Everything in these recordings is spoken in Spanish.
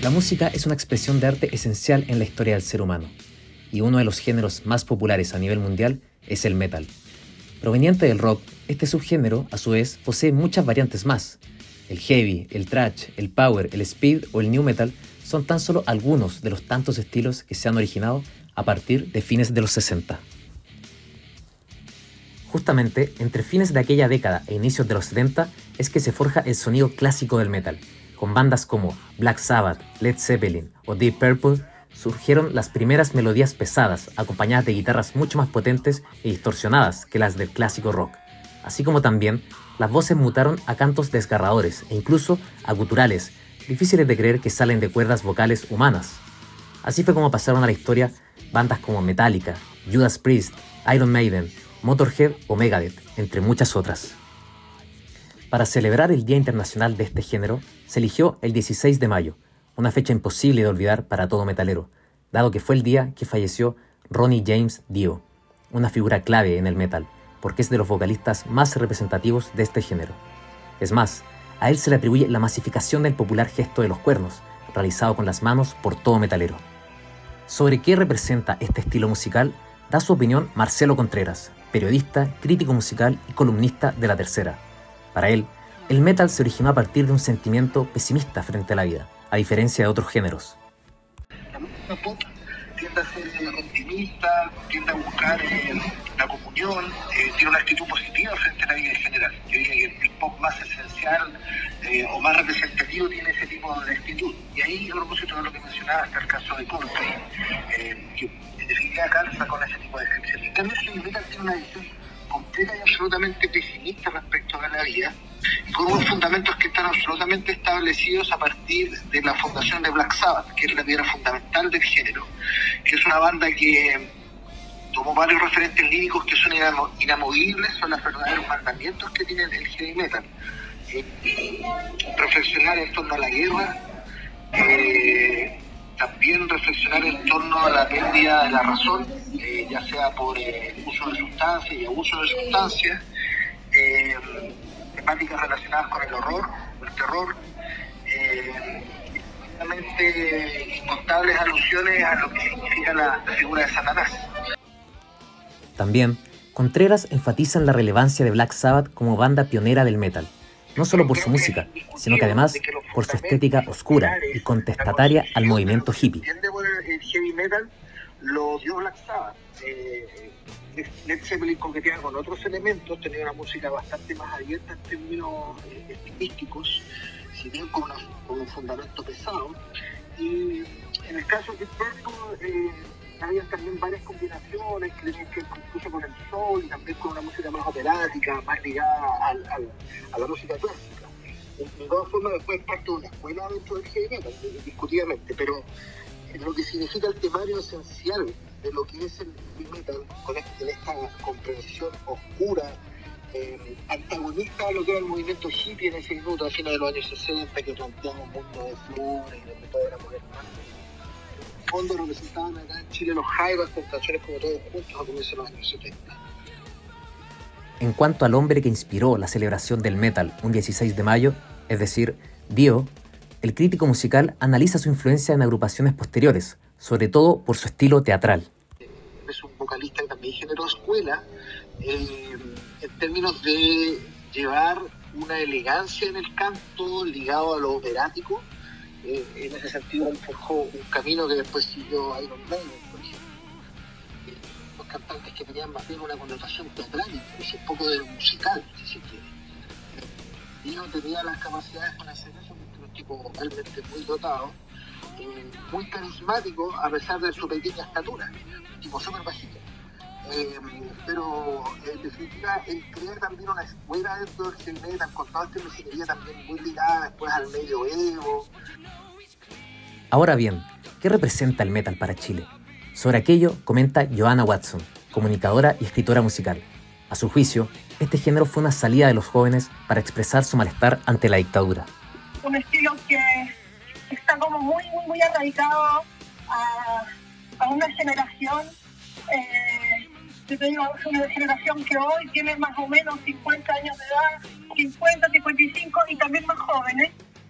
La música es una expresión de arte esencial en la historia del ser humano, y uno de los géneros más populares a nivel mundial es el metal. Proveniente del rock, este subgénero, a su vez, posee muchas variantes más. El heavy, el thrash, el power, el speed o el new metal son tan solo algunos de los tantos estilos que se han originado a partir de fines de los 60. Justamente, entre fines de aquella década e inicios de los 70 es que se forja el sonido clásico del metal. Con bandas como Black Sabbath, Led Zeppelin o Deep Purple, surgieron las primeras melodías pesadas, acompañadas de guitarras mucho más potentes y distorsionadas que las del clásico rock. Así como también, las voces mutaron a cantos desgarradores e incluso a guturales, difíciles de creer que salen de cuerdas vocales humanas. Así fue como pasaron a la historia bandas como Metallica, Judas Priest, Iron Maiden, Motorhead o Megadeth, entre muchas otras. Para celebrar el Día Internacional de este género, se eligió el 16 de mayo, una fecha imposible de olvidar para todo metalero, dado que fue el día que falleció Ronnie James Dio, una figura clave en el metal, porque es de los vocalistas más representativos de este género. Es más, a él se le atribuye la masificación del popular gesto de los cuernos, realizado con las manos por todo metalero. Sobre qué representa este estilo musical, da su opinión Marcelo Contreras, periodista, crítico musical y columnista de La Tercera. Para él, el metal se originó a partir de un sentimiento pesimista frente a la vida, a diferencia de otros géneros. La música pop tiende a ser optimista, tiende a buscar la comunión, tiene una actitud positiva frente a la vida en general. Yo diría que el pop más esencial o más representativo tiene ese tipo de actitud. Y ahí, a propósito de lo que mencionaba, está el caso de Coldplay, que en definitiva calza con ese tipo de descripción. En cambio, el metal tiene una visión completa y absolutamente pesimista respecto a la vida, y con unos fundamentos que están absolutamente establecidos a partir de la fundación de Black Sabbath, que es la piedra fundamental del género, que es una banda que tomó varios referentes líricos que son inamovibles, son los verdaderos mandamientos que tiene el heavy metal. Reflexionar en torno a la guerra, también reflexionar en torno a la pérdida de la razón, ya sea por uso de sustancias y abuso de sustancias, temáticas relacionadas con el horror, el terror, realmente incontables alusiones a lo que significa la figura de Satanás. También, Contreras enfatiza en la relevancia de Black Sabbath como banda pionera del metal, no solo por su música, sino que además por su estética oscura y contestataria al movimiento hippie. El heavy metal lo dio Black Sabbath. Led Zeppelin coqueteaba con otros elementos, tenía una música bastante más abierta en términos estilísticos, si bien con un fundamento pesado. Y en el caso de Deep Purple, había también varias combinaciones que tenían que ver incluso con el soul y también con una música más operática, más ligada a la música clásica. De todas formas, después es parte de una escuela dentro del heavy metal, indiscutiblemente, pero lo que significa el temario esencial de lo que es el heavy metal, en esta comprensión oscura, antagonista a lo que era el movimiento hippie en ese minuto, a finales de los años 60, que planteaba un mundo de flores y donde todo era moderno. Fondo representaban acá en Chile los Jaivas con canciones como Todos Juntos a comienzos de los años 70. En cuanto al hombre que inspiró la celebración del metal un 16 de mayo, es decir, Dio, el crítico musical analiza su influencia en agrupaciones posteriores, sobre todo por su estilo teatral. Es un vocalista que también generó escuela en términos de llevar una elegancia en el canto ligado a lo operático. En ese sentido él forjó un camino que después siguió Iron Maiden, por ejemplo. Los cantantes que tenían más bien una connotación teatral, incluso un poco de musical, si se quiere. Y no tenía las capacidades para hacer eso, porque era un tipo realmente muy dotado, muy carismático a pesar de su pequeña estatura, un tipo súper bajito. Pero en definitiva el crear también una escuela dentro del heavy metal con toda esta ingeniería también muy ligada después al medioevo. Ahora bien, ¿qué representa el metal para Chile? Sobre aquello comenta Joanna Watson, comunicadora y escritora musical. A su juicio, este género fue una salida de los jóvenes para expresar su malestar ante la dictadura. Un estilo que está como muy arraigado a una generación. Yo te digo, es una generación que hoy tiene más o menos 50 años de edad, 50, 55 y también más jóvenes,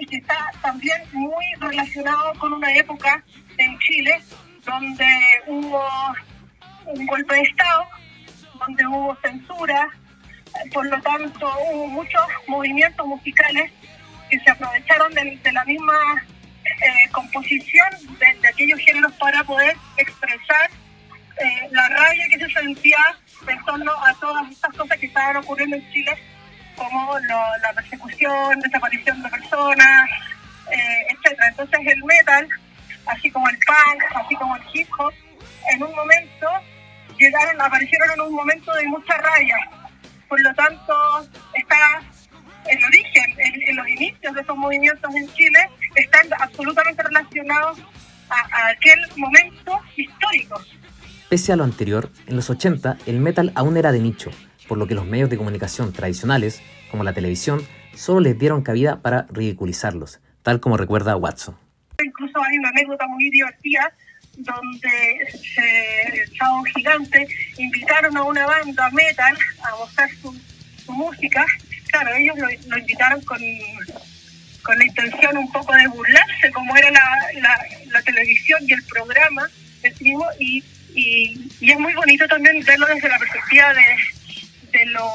y que está también muy relacionado con una época en Chile donde hubo un golpe de Estado, donde hubo censura, por lo tanto hubo muchos movimientos musicales que se aprovecharon de la misma composición de aquellos géneros para poder expresar la rabia que se sentía en torno a todas estas cosas que estaban ocurriendo en Chile, como la persecución, desaparición de personas, etcétera. Entonces el metal, así como el punk, así como el hip hop, en un momento aparecieron en un momento de mucha rabia. Por lo tanto, está el origen, en los inicios de esos movimientos en Chile, están absolutamente relacionados a aquel momento histórico. Pese a lo anterior, en los 80 el metal aún era de nicho, por lo que los medios de comunicación tradicionales, como la televisión, solo les dieron cabida para ridiculizarlos, tal como recuerda Watson. Incluso hay una anécdota muy divertida donde el Sábado Gigante invitaron a una banda metal a mostrar su música. Claro, ellos lo invitaron con la intención un poco de burlarse, como era la televisión y el programa en vivo, y es muy bonito también verlo desde la perspectiva de lo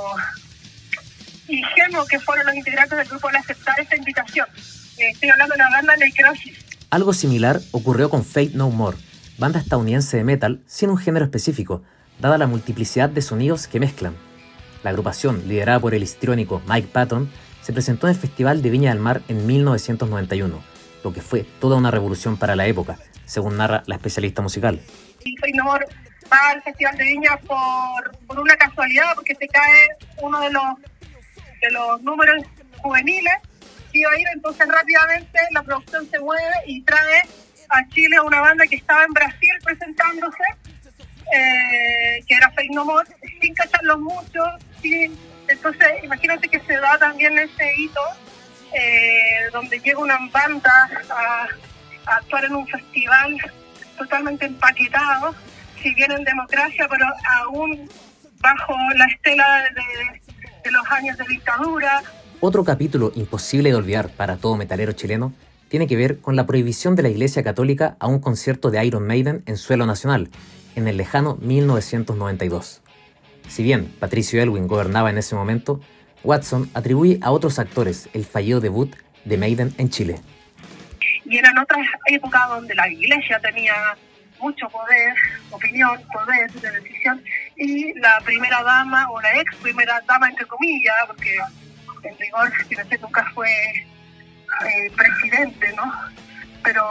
ingenuo que fueron los integrantes del grupo al aceptar esta invitación. Estoy hablando de la banda Necrosis. Algo similar ocurrió con Faith No More, banda estadounidense de metal sin un género específico, dada la multiplicidad de sonidos que mezclan. La agrupación, liderada por el histriónico Mike Patton, se presentó en el Festival de Viña del Mar en 1991, lo que fue toda una revolución para la época, según narra la especialista musical. Faith No More va al Festival de Viña por una casualidad, porque se cae uno de los números juveniles que iba a ir, entonces rápidamente la producción se mueve y trae a Chile a una banda que estaba en Brasil presentándose, que era Faith No More, sin cacharlos mucho, entonces imagínate que se da también ese hito, donde llega una banda a actuar en un festival totalmente empaquetado, si bien en democracia, pero aún bajo la estela de los años de dictadura. Otro capítulo imposible de olvidar para todo metalero chileno tiene que ver con la prohibición de la Iglesia Católica a un concierto de Iron Maiden en suelo nacional, en el lejano 1992. Si bien Patricio Elwin gobernaba en ese momento, Watson atribuye a otros actores el fallido debut de Maiden en Chile. Y eran otras épocas donde la Iglesia tenía mucho poder, opinión, poder de decisión, y la primera dama, o la ex primera dama entre comillas, porque en rigor Pinochet nunca fue presidente, ¿no? Pero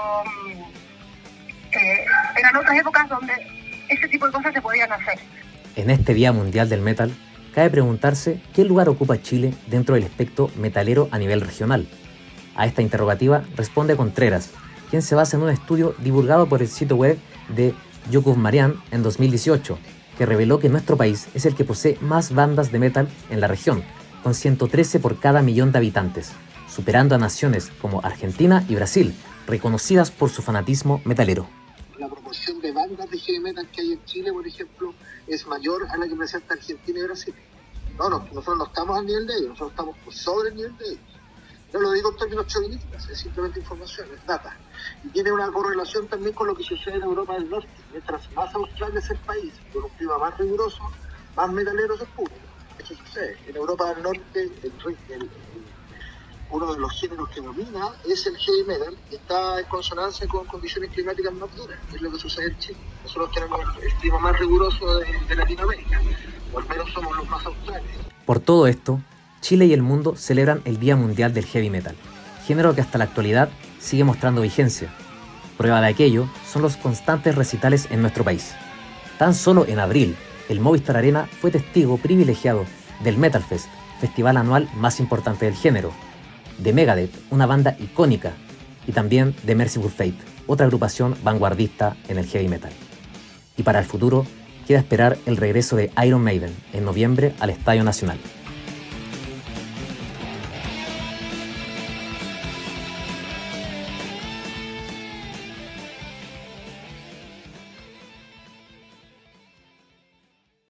eran otras épocas donde ese tipo de cosas se podían hacer. En este Día Mundial del Metal, cabe preguntarse qué lugar ocupa Chile dentro del espectro metalero a nivel regional. A esta interrogativa responde Contreras, quien se basa en un estudio divulgado por el sitio web de Yukov Marian en 2018, que reveló que nuestro país es el que posee más bandas de metal en la región, con 113 por cada millón de habitantes, superando a naciones como Argentina y Brasil, reconocidas por su fanatismo metalero. La proporción de bandas de heavy metal que hay en Chile, por ejemplo, es mayor a la que presenta Argentina y Brasil. No, nosotros no estamos al nivel de ellos, nosotros estamos por sobre el nivel de ellos. No lo digo en términos chauvinistas, es simplemente información, es data. Y tiene una correlación también con lo que sucede en Europa del Norte. Mientras más austral es el país, con un clima más riguroso, más metaleros es público. Eso sucede. En Europa del Norte, uno de los géneros que domina es el heavy metal, y está en consonancia con condiciones climáticas más duras, que es lo que sucede en Chile. Nosotros tenemos el clima más riguroso de Latinoamérica, o al menos somos los más australes. Por todo esto, Chile y el mundo celebran el Día Mundial del Heavy Metal, género que hasta la actualidad sigue mostrando vigencia. Prueba de aquello son los constantes recitales en nuestro país. Tan solo en abril, el Movistar Arena fue testigo privilegiado del Metal Fest, festival anual más importante del género, de Megadeth, una banda icónica, y también de Mercyful Fate, otra agrupación vanguardista en el heavy metal. Y para el futuro, queda esperar el regreso de Iron Maiden en noviembre al Estadio Nacional.